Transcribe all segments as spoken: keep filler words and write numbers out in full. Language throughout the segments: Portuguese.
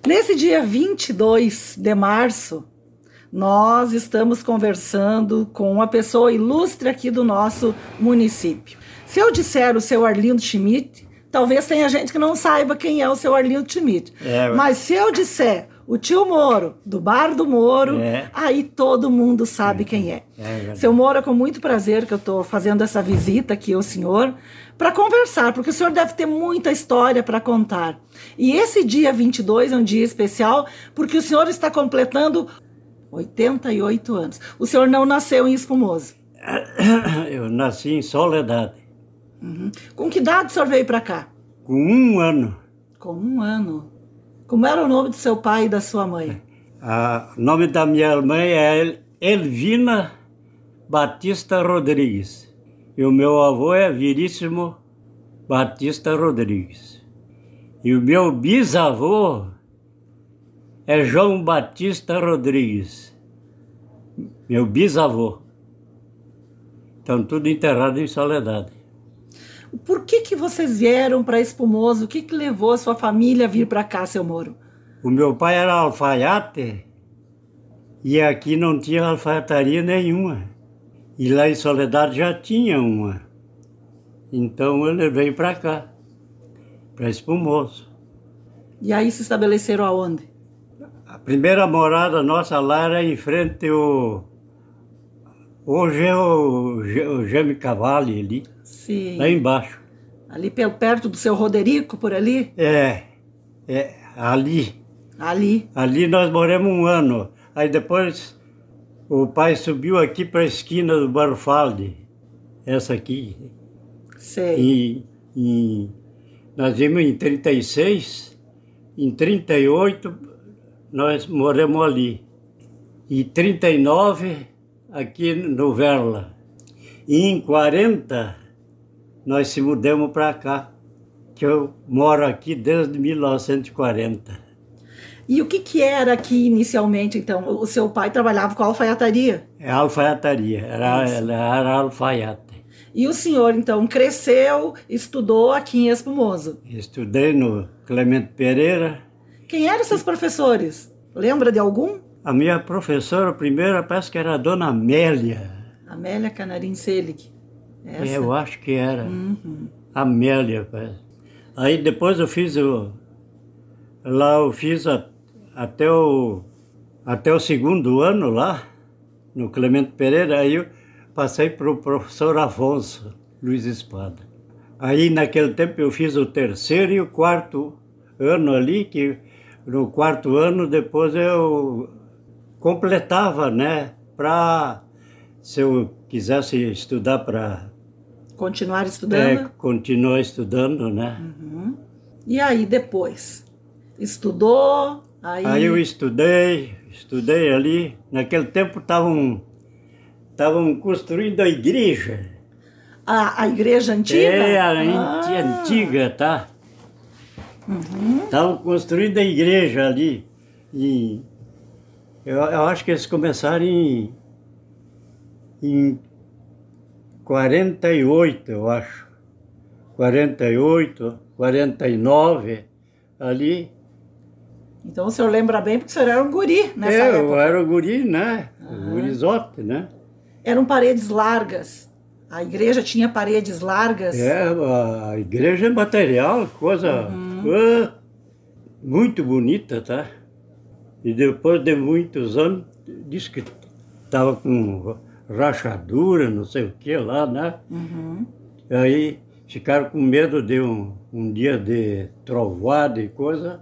Nesse dia vinte e dois de março, nós estamos conversando com uma pessoa ilustre aqui do nosso município. Se eu disser o seu Arlindo Schmidt, talvez tenha gente que não saiba quem é o seu Arlindo Schmidt. É, mas se eu disser o tio Moro, do Bar do Moro, é. aí todo mundo sabe é. quem é. é Seu Moro, é com muito prazer que eu estou fazendo essa visita aqui ao senhor, para conversar, porque o senhor deve ter muita história para contar. E esse dia vinte e dois é um dia especial, porque o senhor está completando oitenta e oito anos. O senhor não nasceu em Espumoso? Eu nasci em Soledade. Uhum. Com que idade o senhor veio para cá? Com um ano. Com um ano. Como era o nome do seu pai e da sua mãe? O nome da minha mãe é Elvina Batista Rodrigues. E o meu avô é Veríssimo Batista Rodrigues. E o meu bisavô é João Batista Rodrigues. Meu bisavô. Estão tudo enterrados em Soledade. Por que que vocês vieram para Espumoso? O que que levou a sua família a vir para cá, seu Moro? O meu pai era alfaiate e aqui não tinha alfaiataria nenhuma. E lá em Soledade já tinha uma. Então ele veio para cá, para Espumoso. E aí se estabeleceram aonde? A primeira morada nossa lá era em frente ao... Hoje é o, o Geme Cavalli ali. Sim. Lá embaixo. Ali perto do seu Roderico, por ali? É, é, ali. Ali. Ali nós moramos um ano. Aí depois o pai subiu aqui para a esquina do Barfaldi. Essa aqui. Sei. E, e nós vimos em trinta e seis, em trinta e oito nós moramos ali. E trinta e nove aqui no Verla. E em quarenta nós se mudamos para cá, que eu moro aqui desde mil novecentos e quarenta. E o que que era aqui inicialmente, então? O seu pai trabalhava com alfaiataria? É alfaiataria, era, ela era alfaiate. E o senhor, então, cresceu, estudou aqui em Espumoso? Estudei no Clemente Pereira. Quem eram seus professores? Lembra de algum? A minha professora primeira parece que era a dona Amélia. Amélia Canarim Selig. Essa? É, eu acho que era. Uhum. Amélia, parece. Aí depois eu fiz o... Lá eu fiz a, até, o, até o segundo ano lá, no Clemente Pereira, aí eu passei para o professor Afonso Luiz Espada. Aí naquele tempo eu fiz o terceiro e o quarto ano ali, que no quarto ano depois eu completava, né, para, se eu quisesse estudar para... Continuar estudando? É, continuar estudando, né. Uhum. E aí depois? Estudou? Aí... aí eu estudei, estudei ali. Naquele tempo estavam estavam construindo a igreja. A, a igreja antiga? É, a ah. antiga, tá? Estavam uhum. construindo a igreja ali. E eu, eu acho que eles começaram em, em quarenta e oito, eu acho. quarenta e oito, quarenta e nove, ali. Então o senhor lembra bem porque o senhor era um guri nessa é, época. Eu era um guri, né? Uhum. Um gurizote, né? Eram paredes largas. A igreja tinha paredes largas. É, a igreja é material, coisa uhum. uh, muito bonita, tá? E depois de muitos anos, disse que estava com rachadura, não sei o que lá, né? Uhum. Aí ficaram com medo de um, um dia de trovoada e coisa,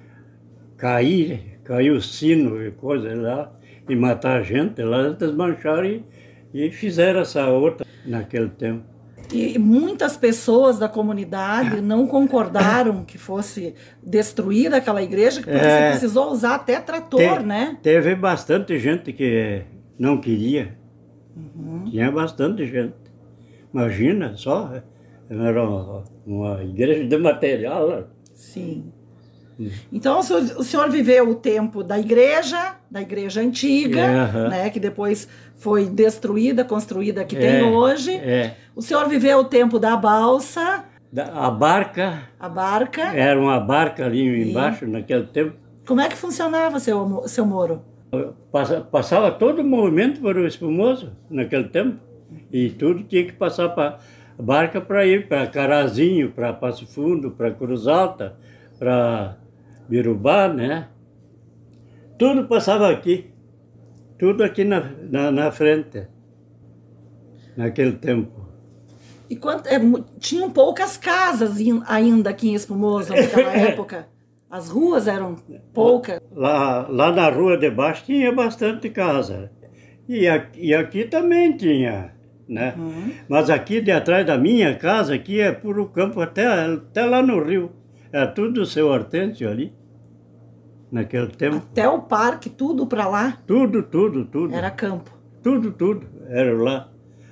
cair, cair o sino e coisa lá, e matar a gente, lá desmancharam e, e fizeram essa outra naquele tempo. E muitas pessoas da comunidade não concordaram que fosse destruída aquela igreja, porque é, você precisou usar até trator, te, né? Teve bastante gente que não queria. Uhum. Tinha bastante gente. Imagina só, era uma, uma igreja de material. Sim. Hum. Então o senhor, o senhor viveu o tempo da igreja, da igreja antiga, é, né, que depois foi destruída, construída que é, tem hoje. É. O senhor viveu o tempo da balsa. Da, a barca. A barca. Era uma barca ali embaixo, e... naquele tempo. Como é que funcionava, seu, seu Moro? Passava todo o movimento para o espumoso naquele tempo. E tudo tinha que passar para a barca para ir para Carazinho, para Passo Fundo, para Cruz Alta, para Birubá, né? Tudo passava aqui. Tudo aqui na, na, na frente, naquele tempo. E quanto, é, tinham poucas casas ainda aqui em Espumoso naquela época? As ruas eram poucas? Lá, lá na rua de baixo tinha bastante casa. E aqui, e aqui também tinha, né? Uhum. Mas aqui de atrás da minha casa, aqui é puro campo até, até lá no rio. É tudo o seu Hortêncio ali. Naquele tempo. Até o parque, tudo para lá? Tudo, tudo, tudo. Era campo? Tudo, tudo, era lá.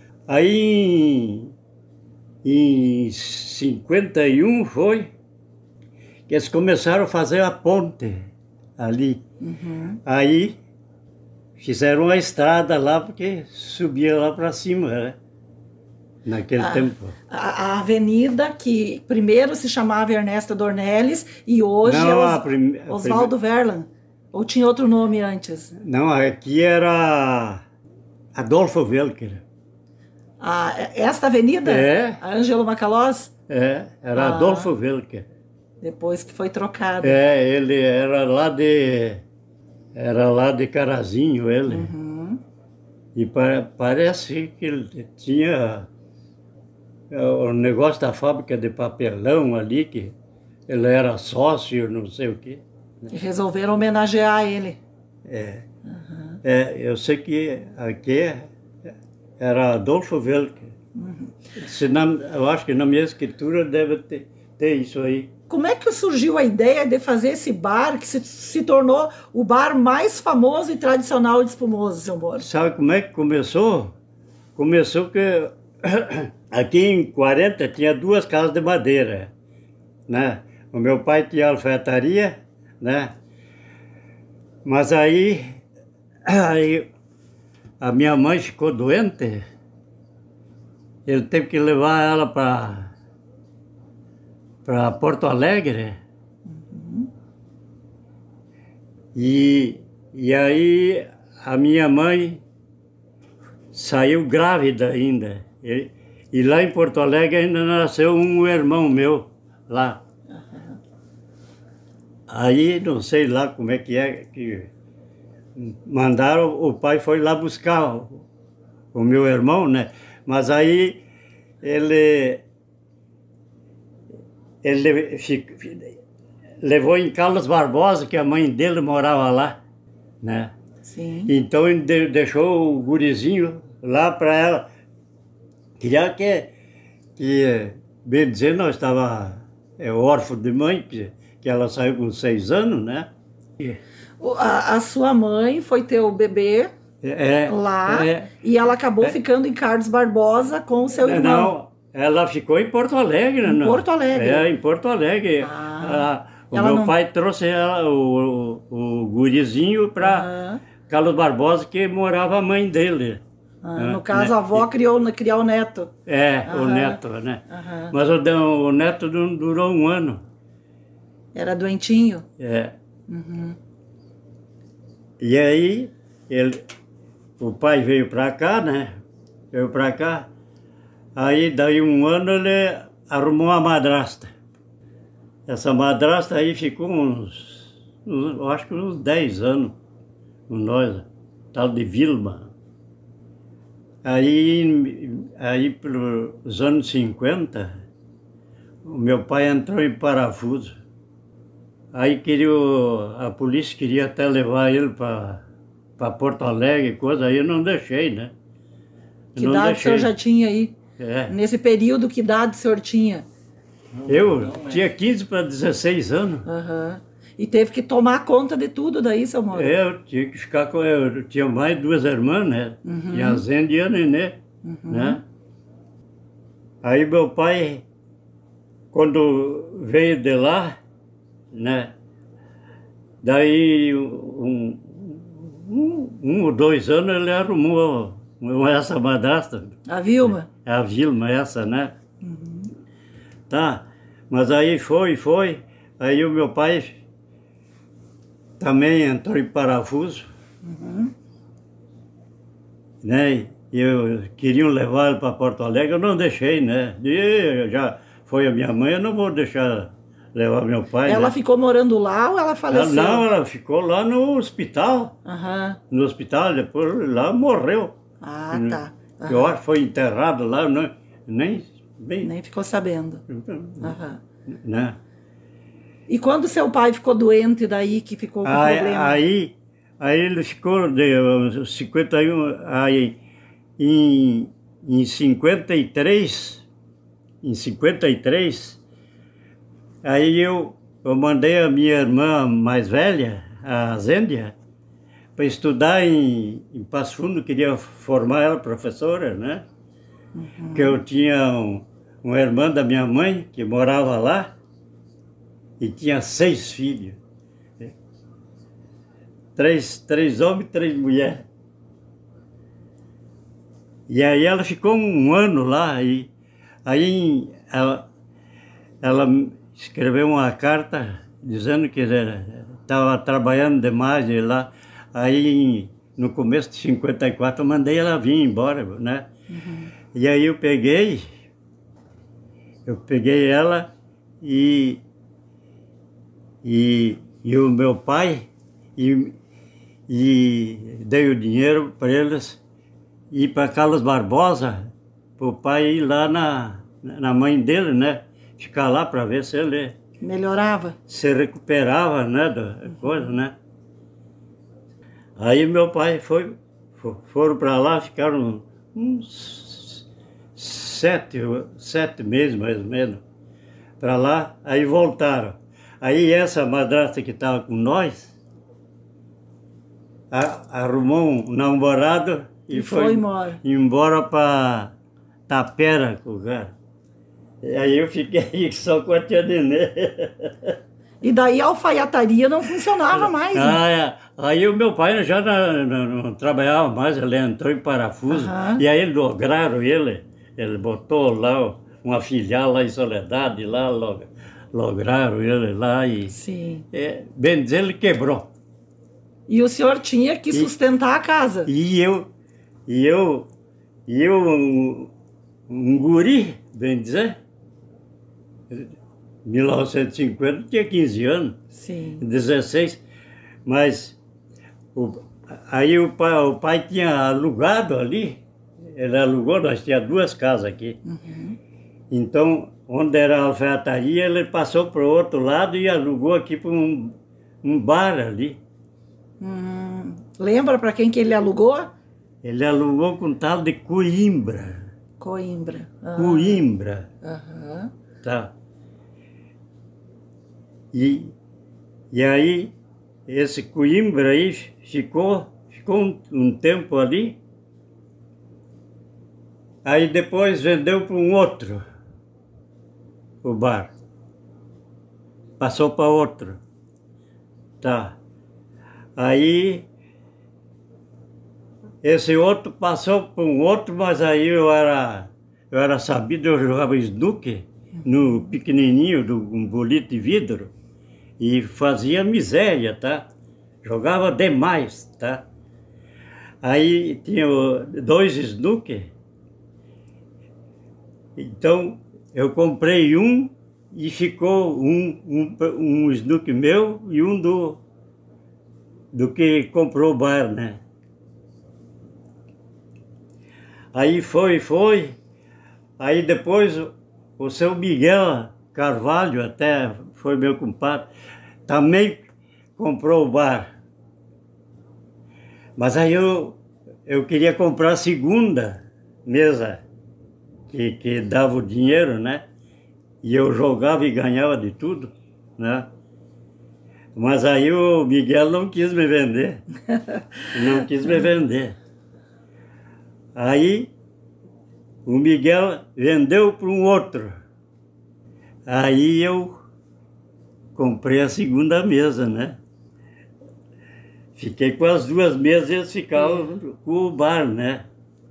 Aí, em, em cinquenta e um foi que eles começaram a fazer a ponte ali. Uhum. Aí, fizeram a estrada lá, porque subia lá para cima, né? Naquele a, tempo. A, a avenida que primeiro se chamava Ernesto Dornelles e hoje não, é Os, prim, Oswaldo prim... Verlan. Ou tinha outro nome antes? Não, aqui era Adolfo Welker. Ah, esta avenida? É. A Ângelo Macalós? É, era ah, Adolfo Welker. Depois que foi trocado. É, ele era lá de... Era lá de Carazinho, ele. Uhum. E pa, parece que ele tinha... o negócio da fábrica de papelão ali, que ele era sócio, não sei o quê. E resolveram homenagear ele. É. Uhum. É, eu sei que aqui era Adolfo Welker. Uhum. Se não, eu acho que na minha escritura deve ter, ter isso aí. Como é que surgiu a ideia de fazer esse bar que se, se tornou o bar mais famoso e tradicional de Espumoso, seu Moro? Sabe como é que começou? Começou que... Aqui em quarenta tinha duas casas de madeira, né? O meu pai tinha alfaiataria, né? Mas aí, aí a minha mãe ficou doente, ele teve que levar ela para para Porto Alegre. Uhum. E, e aí a minha mãe saiu grávida ainda. E, e lá em Porto Alegre ainda nasceu um irmão meu, lá. Uhum. Aí, não sei lá como é que é, que mandaram, o pai foi lá buscar o, o meu irmão, né? Mas aí ele, ele fico, levou em Carlos Barbosa, que a mãe dele morava lá, né? Sim. Então ele deixou o gurizinho lá para ela. Queria que, que, bem dizer, nós estava é, órfão de mãe, que, que ela saiu com seis anos, né? E, a, a sua mãe foi ter o bebê é, lá é, e ela acabou é, ficando em Carlos Barbosa com o seu irmão. Não, ela ficou em Porto Alegre. Em não. Porto Alegre? É, em Porto Alegre. Ah, a, o meu não... pai trouxe ela, o, o, o gurizinho para uhum. Carlos Barbosa, que morava a mãe dele. Ah, no caso, a avó criou, criou o neto. É, uhum. o neto, né? Uhum. Mas o, o neto não durou um ano. Era doentinho? É. Uhum. E aí, ele, o pai veio para cá, né? Veio para cá. Aí, daí um ano, ele arrumou uma madrasta. Essa madrasta aí ficou uns, uns eu acho que uns dez anos com nós, tal de Vilma. Aí, aí pelos anos cinquenta, o meu pai entrou em parafuso. Aí queria, a polícia queria até levar ele para Porto Alegre, coisa, aí eu não deixei, né? Eu que idade o senhor já tinha aí? É. Nesse período, que idade o senhor tinha? Eu tinha quinze para dezesseis anos. Uhum. E teve que tomar conta de tudo daí, seu Moro? É, eu tinha que ficar com... Eu tinha mais duas irmãs, né? Uhum. Tinha a Zenda e a Nenê, uhum. né? Aí meu pai, quando veio de lá, né? Daí, um, um, um ou dois anos, ele arrumou essa madrasta. A Vilma? A Vilma, essa, né? Uhum. Tá, mas aí foi, foi. Aí o meu pai... também entrou em parafuso. Uhum. Né? E eu queriam levar ele para Porto Alegre, eu não deixei, né? E já foi a minha mãe, eu não vou deixar levar meu pai. Ela né? ficou morando lá ou ela faleceu? Ela, não, ela ficou lá no hospital. Uhum. No hospital, depois lá morreu. Ah, tá. Uhum. Eu acho que foi enterrado lá, não, nem... Bem, nem ficou sabendo. Uhum. Né? E quando seu pai ficou doente, daí que ficou com aí, problema? Aí, aí ele ficou de cinquenta e um, aí em, em cinquenta e três, em cinquenta e três, aí eu, eu mandei a minha irmã mais velha, a Zêndia, para estudar em, em Passo Fundo, queria formar ela professora, né? Uhum. Que eu tinha um, uma irmã da minha mãe que morava lá e tinha seis filhos. Três, três homens e três mulheres. E aí ela ficou um ano lá e aí ela, ela escreveu uma carta dizendo que estava trabalhando demais e lá. Aí no começo de cinquenta e quatro eu mandei ela vir embora, né? Uhum. E aí eu peguei, eu peguei ela e, e, e o meu pai e, e dei o dinheiro para eles ir para Carlos Barbosa, para o pai ir lá na, na mãe dele, né? Ficar lá para ver se ele... melhorava? Se recuperava, né? Da coisa, né? Aí meu pai foi, foram para lá, ficaram uns sete, sete meses mais ou menos para lá, aí voltaram. Aí essa madrasta que estava com nós a, arrumou um namorado e, e foi, foi embora, embora para Tapera com o cara. E aí eu fiquei só com a tia Nenê. E daí a alfaiataria não funcionava mais. Ah, é. Aí o meu pai já não, não, não trabalhava mais, ele entrou em parafuso. Uhum. E aí lograram ele, ele botou lá uma filial lá em Soledade, lá log, lograram ele lá e... Sim. É, bem dizer, ele quebrou. E o senhor tinha que sustentar e, a casa. E eu, e eu, e eu um, um guri, bem dizer... mil novecentos e cinquenta, tinha quinze anos, sim. dezesseis, mas o, aí o pai, o pai tinha alugado ali, ele alugou, nós tínhamos duas casas aqui, uhum. Então, onde era a alfaiataria, ele passou para o outro lado e alugou aqui para um, um bar ali. Hum, lembra para quem que ele alugou? Ele alugou com tal de Coimbra. Coimbra. Ah. Coimbra. Aham. Tá. E, e aí, esse Coimbra aí ficou, ficou um, um tempo ali. Aí depois vendeu para um outro, o bar. Passou para outro. Tá. Aí, esse outro passou para um outro, mas aí eu era, eu era sabido, eu jogava snooker no pequenininho, do, um bolito de vidro. E fazia miséria, tá? Jogava demais, tá? Aí tinha dois snooker. Então, eu comprei um e ficou um, um, um snooker meu e um do, do que comprou o bar, né? Aí foi, foi. Aí depois o seu Miguel Carvalho, até foi meu compadre, também comprou o bar. Mas aí eu, eu queria comprar a segunda mesa, que, que dava o dinheiro, né? E eu jogava e ganhava de tudo, né? Mas aí o Miguel não quis me vender. Não quis me vender. Aí o Miguel vendeu para um outro. Aí eu comprei a segunda mesa, né? Fiquei com as duas mesas e eles ficavam com o bar, né?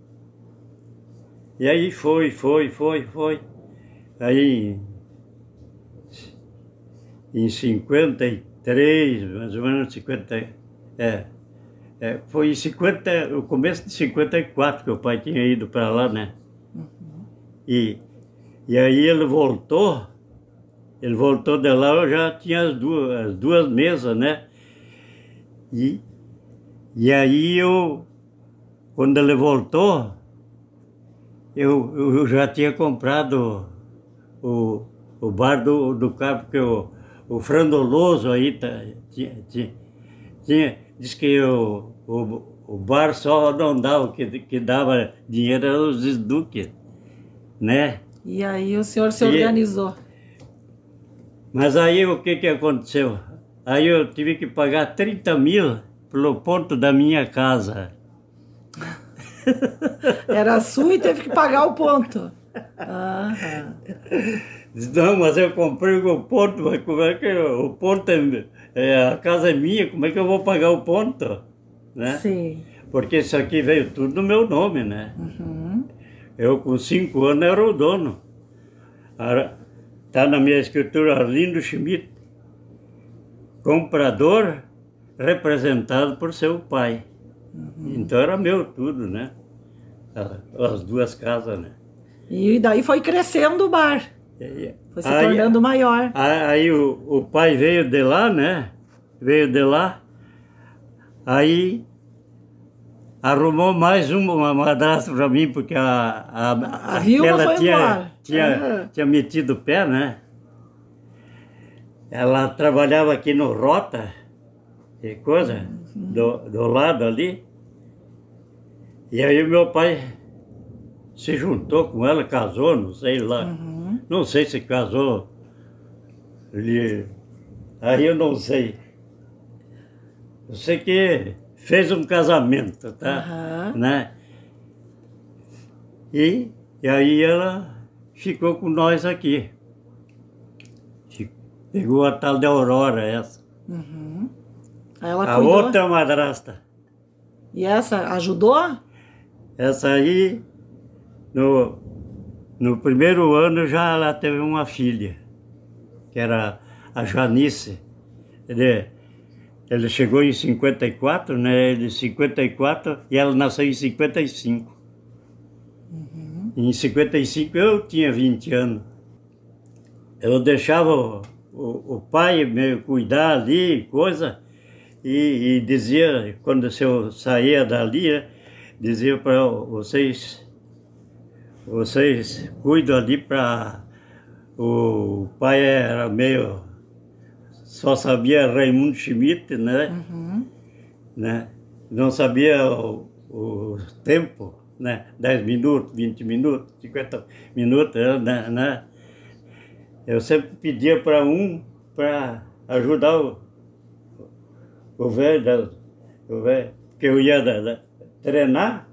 E aí foi, foi, foi, foi. Aí, em cinquenta e três, mais ou menos cinquenta, é, é, foi em cinquenta, o começo de cinquenta e quatro que o pai tinha ido para lá, né? Uhum. E, e aí ele voltou, ele voltou de lá, eu já tinha as duas, as duas mesas, né? E, e aí eu, quando ele voltou, eu, eu já tinha comprado o, o bar do, do carro, porque o, o Frandoloso aí tá, tinha, tinha, tinha, diz que o, o, o bar só não dava, o que, que dava dinheiro eram os duques, né? E aí o senhor se e, organizou. Mas aí o que que aconteceu? Aí eu tive que pagar trinta mil pelo ponto da minha casa. Era sua e teve que pagar o ponto. Aham. Não, mas eu comprei o ponto, mas como é que eu, o ponto é, é, a casa é minha, como é que eu vou pagar o ponto? Né? Sim. Porque isso aqui veio tudo no meu nome, né? Uhum. Eu com cinco anos era o dono. Está na minha escritura Arlindo Schmidt, comprador representado por seu pai. Uhum. Então era meu tudo, né? As duas casas, né? E daí foi crescendo o bar. Foi se aí, tornando maior. Aí o, o pai veio de lá, né? Veio de lá. Aí arrumou mais uma, uma madrasta para mim, porque a, a, a, a viúva foi tinha, embora. Tinha, uhum. tinha metido o pé, né? Ela trabalhava aqui no Rota, e coisa, uhum. do, do lado ali. E aí o meu pai se juntou com ela, casou, não sei lá. Uhum. Não sei se casou. Ele... Aí eu não sei. Eu sei que fez um casamento, tá? Uhum. Né? E, e aí ela ficou com nós aqui. Pegou a tal de Aurora, essa. Uhum. Ela a cuidou. Outra madrasta. E essa ajudou? Essa aí, no, no primeiro ano já ela teve uma filha, que era a Janice. Ele, ele chegou em cinquenta e quatro, né? Ele em cinquenta e quatro e ela nasceu em cinquenta e cinco. Uhum. Em cinquenta e cinco eu tinha vinte anos. Eu deixava o, o, o pai me cuidar ali, coisa, e, e dizia, quando eu saía dali, né, dizia para vocês, vocês cuidam ali para... O pai era meio... Só sabia Raimundo Schmidt, né? Uhum. Né? Não sabia o, o tempo, né? dez minutos, vinte minutos, cinquenta minutos, né? né? Eu sempre pedia para um para ajudar o, o velho, o velho, porque eu ia da, da, treinar.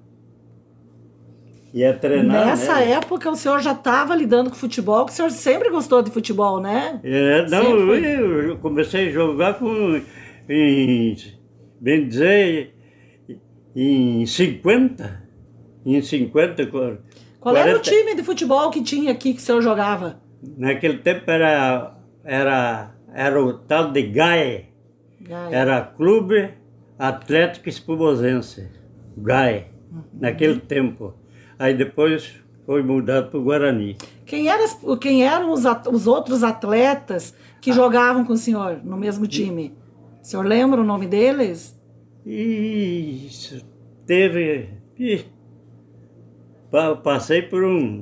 Ia treinar. Nessa né? época o senhor já estava lidando com futebol, que o senhor sempre gostou de futebol, né? É, não, eu, eu comecei a jogar com, em, bem dizer, em cinquenta. Em cinquenta. Qual quarenta. Era o time de futebol que tinha aqui que o senhor jogava? Naquele tempo era, era, era o tal de Gaia. Gaia. Era Clube Atlético Espumosense. Gaia. Uhum. Naquele tempo. Aí depois foi mudado para o Guarani. Quem, era, quem eram os, os outros atletas que ah. jogavam com o senhor no mesmo time? O senhor lembra o nome deles? Isso, teve... Ih, passei por um...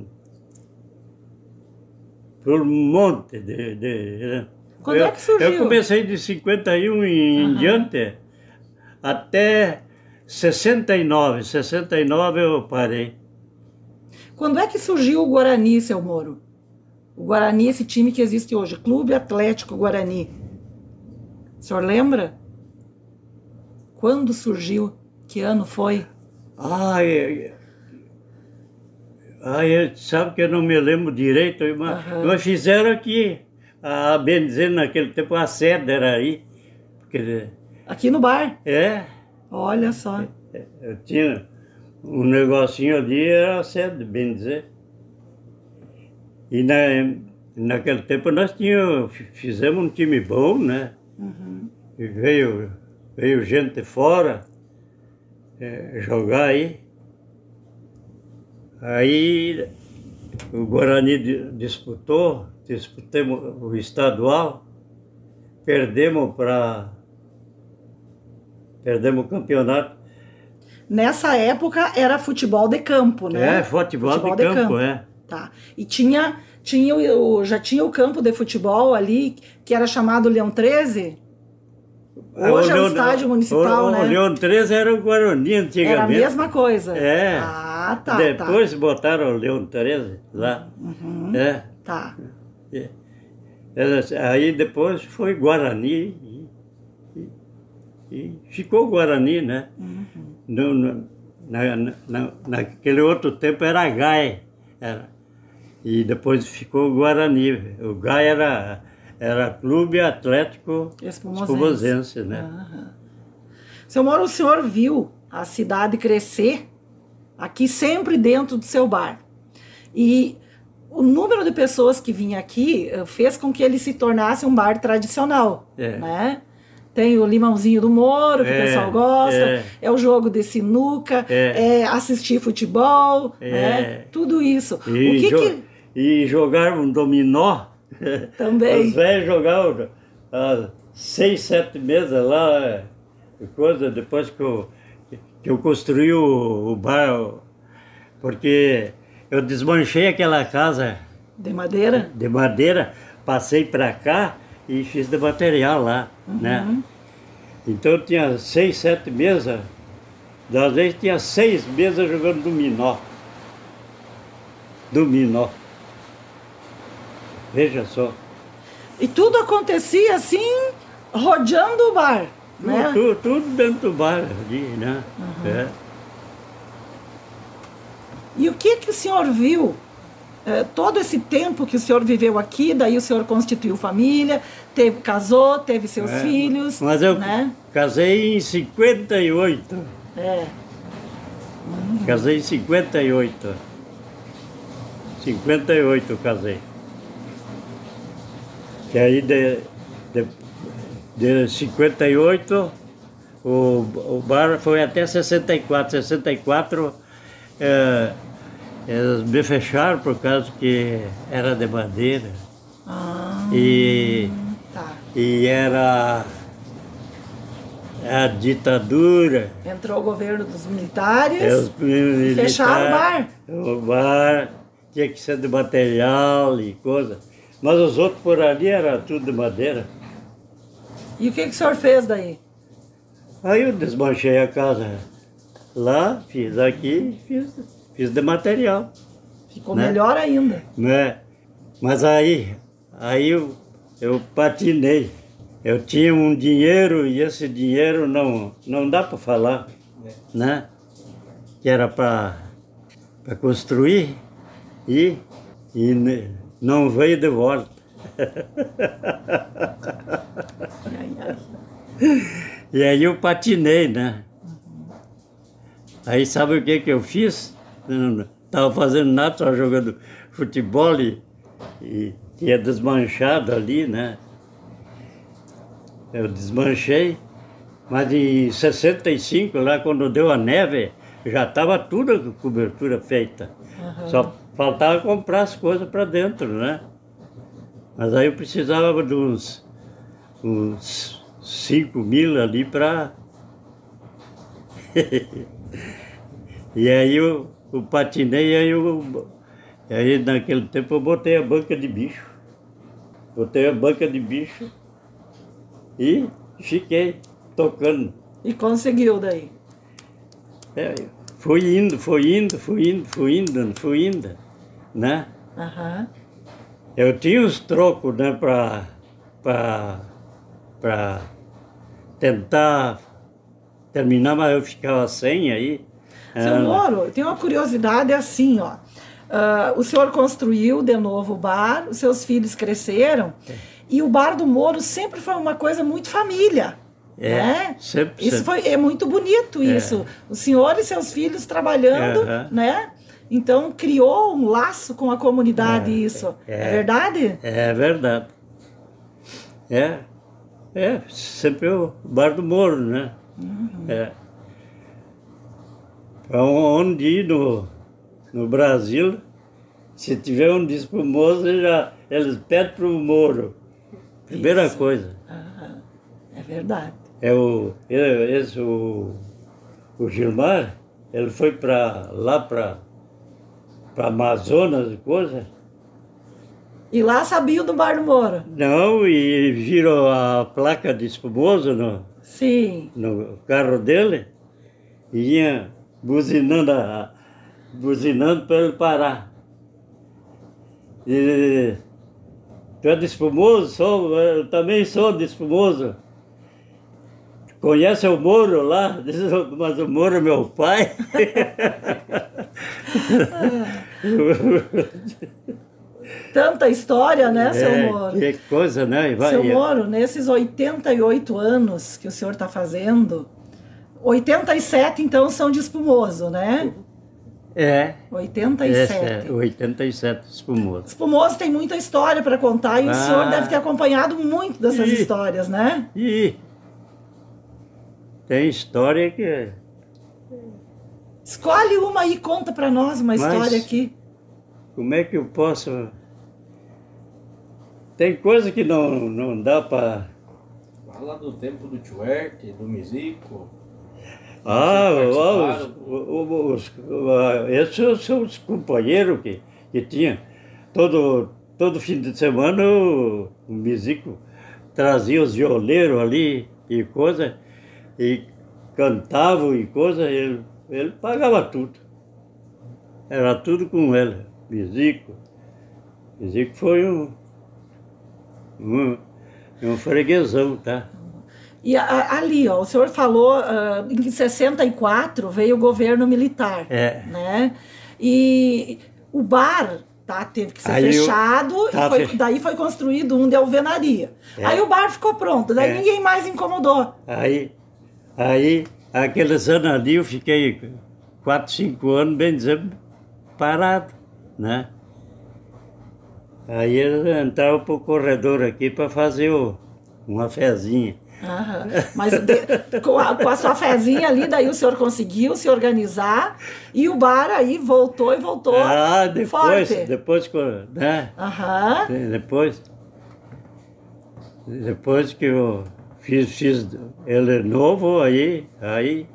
Por um monte de... de Quando eu, é que surgiu? Eu comecei de cinquenta e um em uhum. diante até sessenta e nove. sessenta e nove eu parei. Quando é que surgiu o Guarani, seu Moro? O Guarani, esse time que existe hoje, Clube Atlético Guarani. O senhor lembra? Quando surgiu? Que ano foi? Ai, ai, sabe que eu não me lembro direito, mas, uhum. mas fizeram aqui, a bem dizer, naquele tempo a sede era aí. Porque, aqui no bar? É. Olha só. Eu tinha... Um negocinho ali era cedo, bem dizer. E na, naquele tempo nós tínhamos, fizemos um time bom, né? Uhum. E veio, veio gente fora é, jogar aí. Aí o Guarani disputou, disputamos o estadual, perdemos para perdemos o campeonato. Nessa época era futebol de campo, né? É, futebol, futebol de, de campo, campo, é. Tá. E tinha, tinha o, já tinha o campo de futebol ali, que era chamado Leão treze? Hoje o é o Leão, estádio municipal, o, né? O Leão treze era o Guarani antigamente. Era a mesma coisa? É. Ah, tá, Depois tá. botaram o Leão treze lá. Uhum. É. Tá. É. Aí depois foi Guarani e, e, e ficou Guarani, né? Uhum. No, no, na, na, naquele outro tempo era Gaia. Era. E depois ficou Guarani. O Gaia era, era Clube Atlético Espumosense, Espumosense, né? Uhum. Seu Moro, o senhor viu a cidade crescer aqui sempre dentro do seu bar. E o número de pessoas que vinha aqui fez com que ele se tornasse um bar tradicional, É. né? Tem o limãozinho do Moro, que é, o pessoal gosta, é, é o jogo de sinuca, é, é assistir futebol, é, né? Tudo isso. E, o que jo que... e jogar um dominó. Também. Os velhos jogavam ah, seis, sete mesas lá, coisa, depois que eu, que eu construí o, o bar, porque eu desmanchei aquela casa De madeira? de madeira, passei para cá e fiz de material lá, Uhum. né? Então tinha seis, sete mesas, às vezes tinha seis mesas jogando dominó. Dominó. Veja só. E tudo acontecia assim, rodeando o bar, Tudo, né? tudo, tudo dentro do bar ali, né? Uhum. É. E o que que o senhor viu? É, todo esse tempo que o senhor viveu aqui, daí o senhor constituiu família, teve, casou, teve seus É. filhos, Mas eu né? casei em cinquenta e oito. É. Casei em cinquenta e oito. cinquenta e oito eu casei. Que aí de, de, de cinquenta e oito o, o bar foi até sessenta e quatro. sessenta e quatro é, eles me fecharam por causa que era de madeira. Ah, E, tá. e era a ditadura. Entrou o governo dos militares É, os e militares, fecharam o bar. O bar tinha que ser de material e coisa. Mas os outros por ali era tudo de madeira. E o que que o senhor fez daí? Aí eu desmanchei a casa lá, fiz aqui, fiz, fiz de material. Ficou Né? melhor ainda. Né? Mas aí, aí eu, eu patinei. Eu tinha um dinheiro e esse dinheiro não, não dá para falar, né? Que era para construir e, e ne- não veio de volta. Ai, ai. E aí eu patinei, né? Aí sabe o que que eu fiz? Não estava fazendo nada, só jogando futebol e, e tinha desmanchado ali, né? Eu desmanchei, mas em sessenta e cinco, lá quando deu a neve, já estava tudo a cobertura feita. Uhum. Só faltava comprar as coisas para dentro, né? Mas aí eu precisava de uns, uns cinco mil ali para... E aí eu, eu patinei, aí, eu, aí naquele tempo eu botei a banca de bicho. Botei a banca de bicho e fiquei tocando. E conseguiu daí? É, foi indo, foi indo, foi indo, foi indo, foi indo, né? Aham. Eu tinha os trocos, né, para para tentar terminar, mas eu ficava sem aí. Seu Ah, Moro, eu tenho uma curiosidade assim, ó. Ah, o senhor construiu de novo o bar, os seus filhos cresceram, e o bar do Moro sempre foi uma coisa muito família. É, Né? sempre, Isso sempre. foi, é muito bonito isso. O senhor e seus filhos trabalhando, Aham. né? Então criou um laço com a comunidade É, isso. É, é. verdade? É verdade. É. É, sempre o Bar do Moro, né? Uhum. É. Para onde ir no, no Brasil, se tiver um espumoso, já, eles pedem para o Moro. Primeira Isso. coisa. Uhum. É verdade. É o, esse, o, o Gilmar, ele foi para lá para para Amazonas e coisa. E lá sabia do Bar do Moro? Não, e viram a placa de espumoso no, Sim. no carro dele e ia buzinando, a, buzinando para ele parar. E tu é de espumoso? Sou, eu também sou de espumoso. Conhece o Moro lá? Diz, mas o Moro é meu pai. Tanta história, né, É, seu Moro? que coisa, né? Vai, Seu Moro, nesses oitenta e oito anos que o senhor está fazendo, oitenta e sete então são de espumoso, né? É. oitenta e sete. É, oitenta e sete, espumoso. Espumoso tem muita história para contar e ah, o senhor deve ter acompanhado muito dessas e, histórias, né? E tem história que... Escolhe uma aí, conta para nós uma Mas, história aqui. Como é que eu posso... Tem coisa que não, não dá para... Fala do tempo do Tchuerte, do Misico. Ah, ó, os, os, os, esses são os companheiros que, que tinha. Todo, todo fim de semana o, o Misico trazia os violeiros ali e coisa, e cantavam e coisa, ele, ele pagava tudo. Era tudo com ele, Misico. Misico foi um, um, um freguesão, tá? E a, ali, ó, o senhor falou uh, em sessenta e quatro veio o governo militar, É. né? E o bar, tá, teve que ser Aí fechado, eu, tá, e foi, fech... daí foi construído um de alvenaria. É. Aí o bar ficou pronto, daí é. ninguém mais incomodou. Aí, aí, aqueles anos ali eu fiquei quatro, cinco anos, bem dizendo, parado, né? Aí eles entravam pro corredor aqui para fazer o, uma fezinha. Aham. Mas de, com, a, com a sua fezinha ali, daí o senhor conseguiu se organizar e o bar aí voltou e voltou ah, depois, forte. Depois, né? Aham. Depois, depois que eu fiz, fiz ele novo, aí, aí,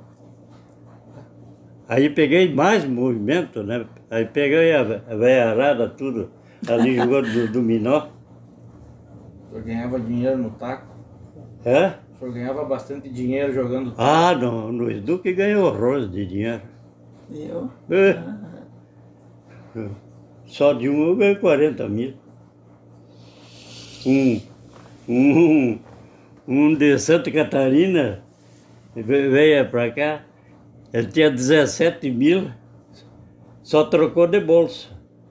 aí peguei mais movimento, né? Aí peguei a, a veiarada, tudo, ali jogando do dominó. O senhor ganhava dinheiro no taco? É? O senhor ganhava bastante dinheiro jogando taco? Ah, no, no Eduque ganhou horrores de dinheiro. Eu? É. Uhum. Só de um eu ganhei quarenta mil. Um, um, um de Santa Catarina veio para cá, ele tinha dezessete mil, só trocou de bolsa.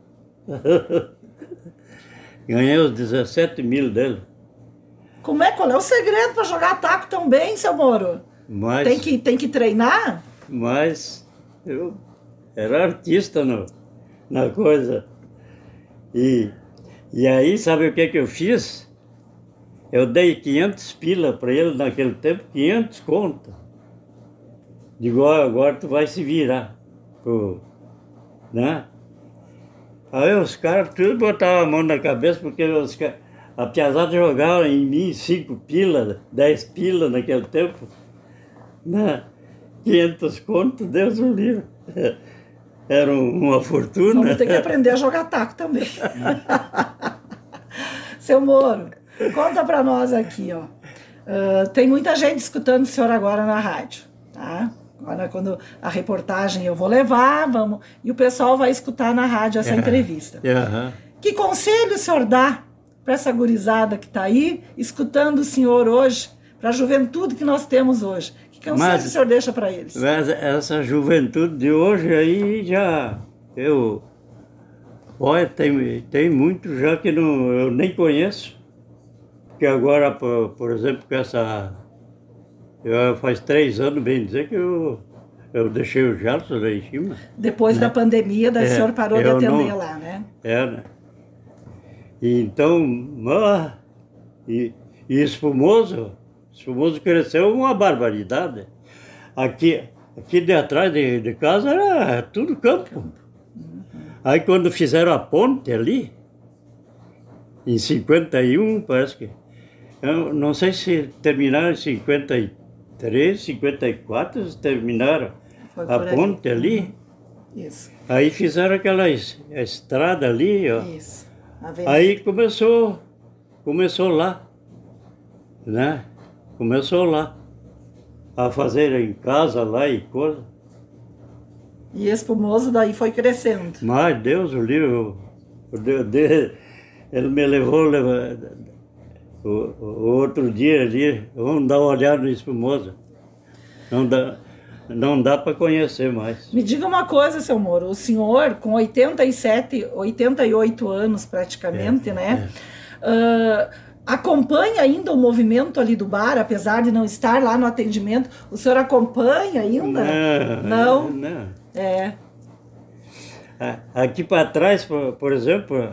Ganhei os dezessete mil dele. Como é, qual é o segredo para jogar taco tão bem, seu Moro? Mas, tem, que, tem que treinar? Mas eu era artista no, na coisa. E, e aí, sabe o que, que eu fiz? Eu dei quinhentos pila para ele naquele tempo, quinhentos conto. Digo, ó, agora tu vai se virar. Pô, né? Aí os caras tudo botavam a mão na cabeça, porque os caras... A piazada jogava em mim cinco pilas, dez pilas naquele tempo, né? quinhentos contos, Deus o livre. Era uma fortuna. Vamos ter que aprender a jogar taco também. Seu Moro, conta para nós aqui, ó. Uh, tem muita gente escutando o senhor agora na rádio, tá? Agora, quando a reportagem eu vou levar, vamos, e o pessoal vai escutar na rádio essa é. entrevista. Uhum. Que conselho o senhor dá para essa gurizada que está aí, escutando o senhor hoje, para a juventude que nós temos hoje? Que conselho mas, o senhor deixa para eles? Mas essa juventude de hoje aí já... Eu... Olha, tem, tem muito já que não, eu nem conheço. Porque agora, por, por exemplo, com essa... Eu, faz três anos, bem dizer, que eu, eu deixei o Gerson lá em cima. Depois né? da pandemia, daí é, o senhor parou de atender não, lá, né? É, né? E então, ah, e, E espumoso, espumoso cresceu uma barbaridade. Aqui, aqui de atrás de, de casa era tudo campo. Aí quando fizeram a ponte ali, em cinquenta e um, parece que, eu não sei se terminaram em cinquenta e três, cinquenta e quatro, eles terminaram a ponte ali. Isso. Aí fizeram aquela es- a estrada ali, ó. Isso. Avenida. Aí começou, começou lá, né? Começou lá, a fazer em casa lá e coisa. E espumoso daí foi crescendo. Mas Deus, o livro, o Deus dele, ele me levou, levou o, o outro dia ali, vamos dar uma olhada no espumoso. Não dá, não dá para conhecer mais. Me diga uma coisa, seu Moro, o senhor com oitenta e sete, oitenta e oito anos praticamente, É, né? Ah, acompanha ainda o movimento ali do bar, apesar de não estar lá no atendimento, o senhor acompanha ainda? Não, Não? não. É. A- Aqui para trás, por, por exemplo,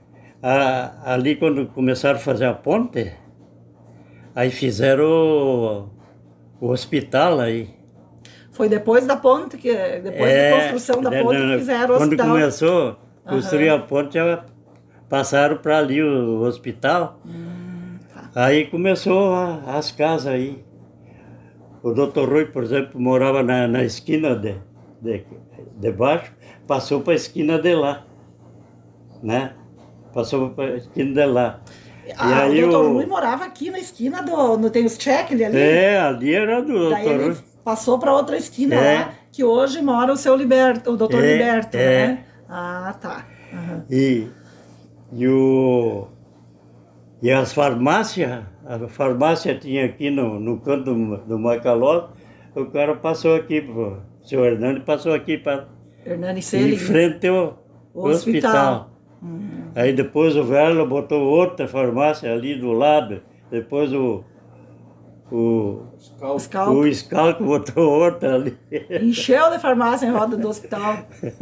a- ali quando começaram a fazer a ponte, aí fizeram o, o hospital aí. Foi depois da ponte, que depois É, da construção da né, ponte, não, que fizeram o quando hospital. começou a construir Aham. a ponte, já passaram para ali o, hospital. Hum, tá. Aí começou a- as casas aí. O doutor Rui, por exemplo, morava na, na esquina de, de, de baixo, passou para a esquina de lá, né? Passou para a esquina de lá. Ah, aí o doutor o- Rui morava aqui na esquina do... No, tem os check ali? É, ali era do Daí doutor ele Rui. passou para outra esquina É. lá, que hoje mora o seu Liberto, o doutor É, Liberto, é. né? Ah, tá. Aham. E, e, o, e as farmácias, a farmácia tinha aqui no, no canto do, do Macaló, o cara passou aqui, o senhor Hernani passou aqui para Hernani em Selig. frente ao O hospital. hospital. Uhum. Aí depois o velho botou outra farmácia ali do lado, depois o, o, Scalp. Scalp. o Scalco botou outra ali. Encheu de farmácia em roda do hospital.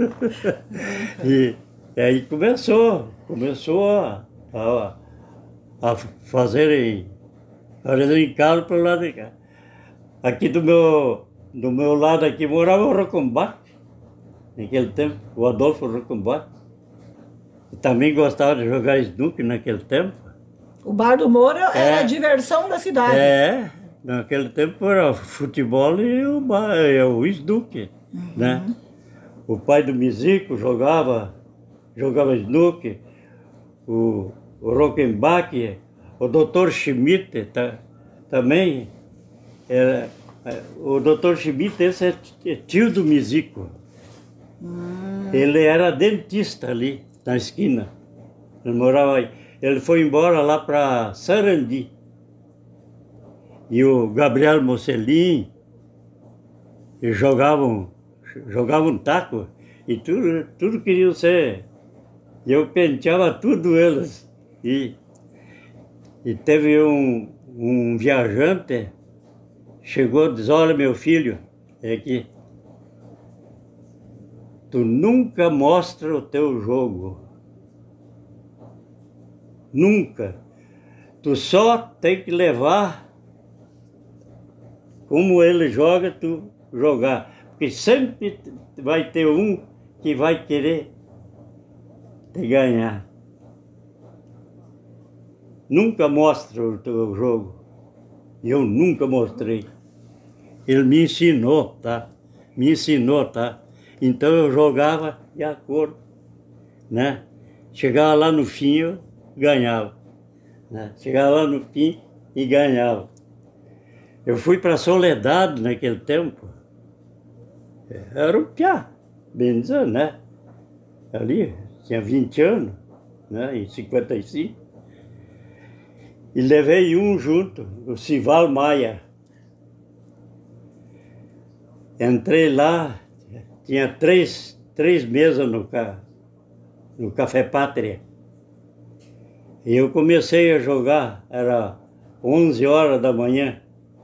E, e aí começou, começou a, a, a fazer em calo para o lado de cá. Aqui do meu, do meu lado aqui morava o Rocombach, naquele tempo, o Adolfo Rocombach. E também gostava de jogar snooker naquele tempo. O Bar do Moro era É. a diversão da cidade. É, naquele tempo era o futebol e o, ba- e o snooker, né? O pai do Mizico jogava, jogava snooker, o, o Rockenbach, o doutor Schmidt ta- também. Era, é, o doutor Schmidt, esse é t- é tio do Mizico. Ele era dentista ali, na esquina. Ele morava aí. Ele foi embora lá para Sarandi. E o Gabriel Mocelin, eles jogavam, jogavam taco e tudo, tudo queriam ser. E eu penteava tudo eles. E, e teve um, um viajante, chegou e disse, olha meu filho, é que tu nunca mostra o teu jogo. Nunca. Tu só tem que levar como ele joga, tu jogar. Porque sempre vai ter um que vai querer te ganhar. Nunca mostra o teu jogo. E eu nunca mostrei. Ele me ensinou, tá? Me ensinou, tá? Então eu jogava de acordo, né? Chegava lá no fim, eu ganhava. Né? Chegava lá no fim e ganhava. Eu fui para Soledade naquele tempo. Era um piá, bem dizendo, né? Ali, tinha vinte anos, né? Em cinquenta e cinco. E levei um junto, o Sival Maia. Entrei lá, tinha três, três mesas no, ca, no Café Pátria. E eu comecei a jogar, era onze horas da manhã.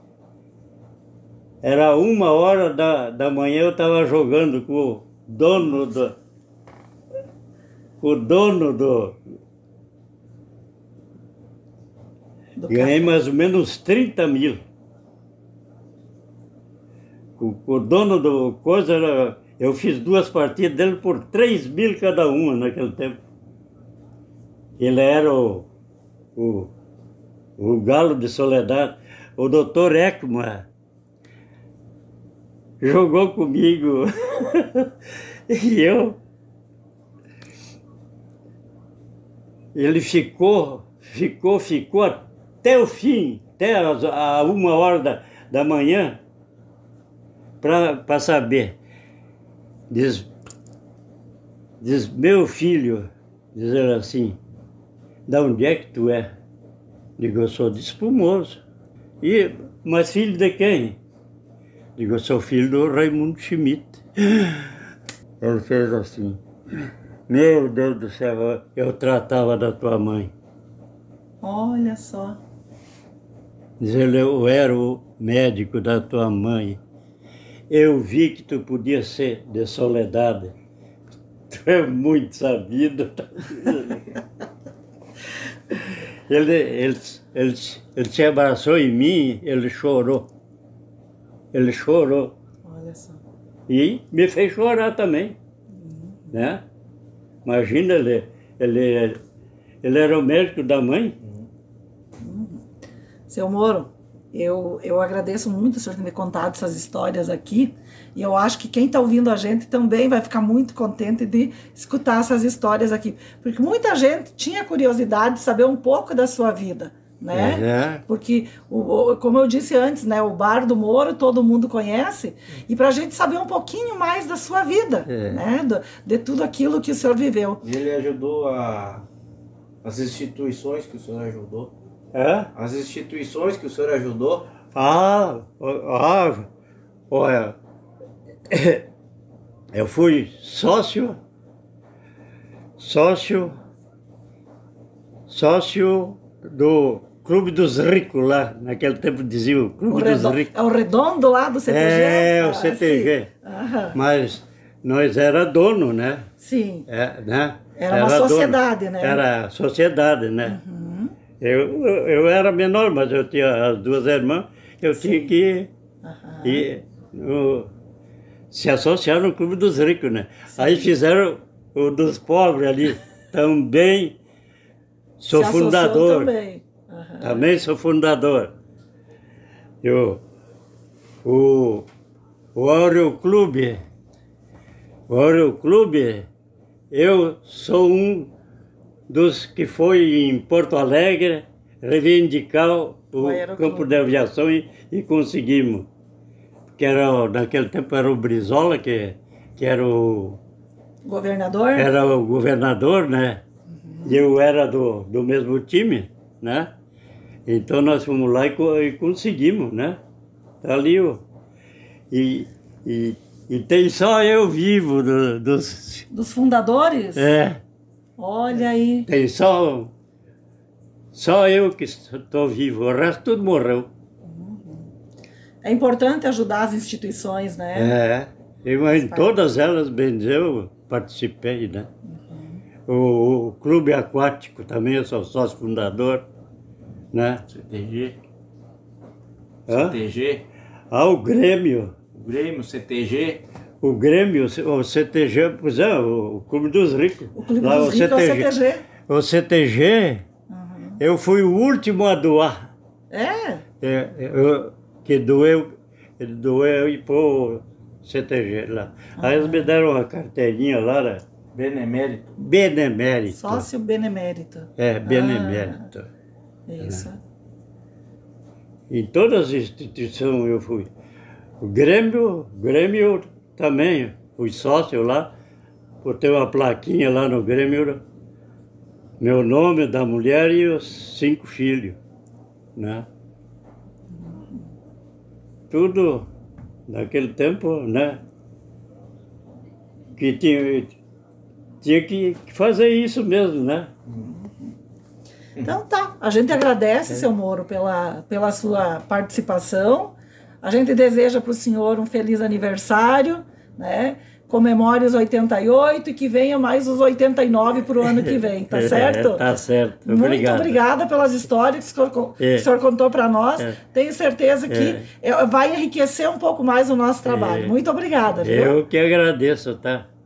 Era uma hora da, da manhã eu estava jogando com o dono do. Com o dono do. Do Ganhei café. mais ou menos uns trinta mil. O, o dono do coisa era... Eu fiz duas partidas dele por três mil cada uma naquele tempo. Ele era o, o, o galo de Soledade. O doutor Ekman jogou comigo. E eu... Ele ficou, ficou, ficou até o fim, até as, a uma hora da, da manhã, para saber. Diz, diz, meu filho, diz ele assim, da onde é que tu é? Digo, eu sou de Espumoso. E, mas filho de quem? Digo, eu sou filho do Raimundo Schmidt. Ele fez assim, meu Deus do céu, eu tratava da tua mãe. Olha só. Diz ele, eu era o médico da tua mãe. Eu vi que tu podia ser de Soledade. Tu é muito sabido. Ele, ele, ele, ele se abraçou em mim, ele chorou. Ele chorou. Olha só. E me fez chorar também. Uhum. Né? Imagina, ele, ele, ele era o médico da mãe. Uhum. Seu Moro, eu, eu agradeço muito o senhor ter me contado essas histórias aqui. E eu acho que quem está ouvindo a gente também vai ficar muito contente de escutar essas histórias aqui. Porque muita gente tinha curiosidade de saber um pouco da sua vida, né? É. Porque, o, o, como eu disse antes, né, o Bar do Moro todo mundo conhece. E para a gente saber um pouquinho mais da sua vida, É. né? Do, de tudo aquilo que o senhor viveu. E ele ajudou a, as instituições que o senhor ajudou? É? As instituições que o senhor ajudou? Ah, ah, olha, eu fui sócio, sócio, sócio do Clube dos Ricos lá, naquele tempo dizia o Clube O dos redondo, Ricos. é o redondo lá do C T G? É, Ah, o C T G. sim. Aham. Mas nós era dono, né? Sim. É, né? Era uma dono. sociedade, né? Era sociedade, né? Uhum. Eu, eu, eu era menor, mas eu tinha as duas irmãs, eu Sim. tinha que Aham. ir no, se associar no Clube dos Ricos, né? Aí fizeram o dos pobres ali, também sou Se associou fundador. Também. Aham. Também sou fundador. Eu, o, o Aureo Clube, o Aureo Clube, eu sou um dos que foi em Porto Alegre reivindicar o, O Aeroclube. campo de aviação e, e conseguimos. Que era, naquele tempo era o Brizola, que, que era, o, Governador? era o governador, né? E eu era do, do mesmo time, né? Então nós fomos lá e, co- e conseguimos, né? Tá ali, ó. E, e, e tem só eu vivo do- dos... Dos fundadores? É, Olha aí. tem só... Só eu que estou vivo, o resto tudo morreu. É importante ajudar as instituições, né? É, eu, em todas elas, bem dizer, eu participei, né? O, o Clube Aquático também, eu sou sócio fundador, né? C T G? Hã? C T G? Ah, o Grêmio. O Grêmio, C T G? O Grêmio, o C T G, pois é, o, o Clube dos Ricos. O Clube Lá, dos Ricos é o C T G. O C T G, Uhum. eu fui o último a doar. É? É, eu, que doeu, ele doeu e pôr o C T G lá. Aí eles me deram uma carteirinha lá, né? Benemérito? Benemérito. Sócio benemérito. É, benemérito. Isso. Em todas as instituições eu fui. O Grêmio, Grêmio também, fui sócio lá, botei uma plaquinha lá no Grêmio, meu nome, da mulher e os cinco filhos, né? Tudo naquele tempo, né? Que tinha, tinha que fazer isso mesmo, né? Então tá, a gente agradece, seu Moro, pela, pela sua participação. A gente deseja para o senhor um feliz aniversário, né? comemore os oitenta e oito e que venha mais os oitenta e nove para o ano que vem, tá certo? É, tá certo. Muito Obrigado. obrigada pelas histórias que o senhor, É. que o senhor contou para nós. É. Tenho certeza que é, vai enriquecer um pouco mais o nosso trabalho. É. Muito obrigada. Viu? Eu que agradeço, tá?